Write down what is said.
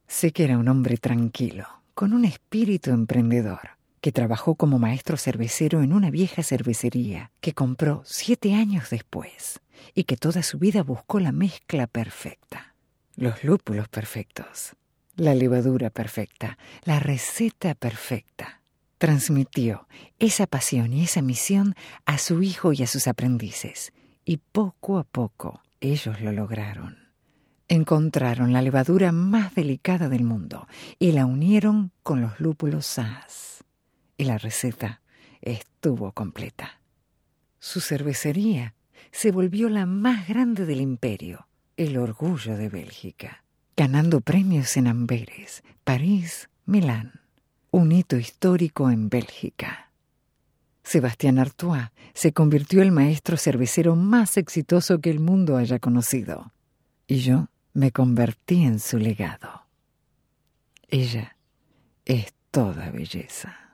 Sé que era un hombre tranquilo, con un espíritu emprendedor, que trabajó como maestro cervecero en una vieja cervecería que compró 7 años después y que toda su vida buscó la mezcla perfecta, los lúpulos perfectos, la levadura perfecta, la receta perfecta. Transmitió esa pasión y esa misión a su hijo y a sus aprendices, y poco a poco ellos lo lograron. Encontraron la levadura más delicada del mundo y la unieron con los lúpulos Saaz. Y la receta estuvo completa. Su cervecería se volvió la más grande del imperio, el orgullo de Bélgica, ganando premios en Amberes, París, Milán. Un hito histórico en Bélgica. Sébastien Artois se convirtió en el maestro cervecero más exitoso que el mundo haya conocido. Y yo me convertí en su legado. Ella es toda belleza.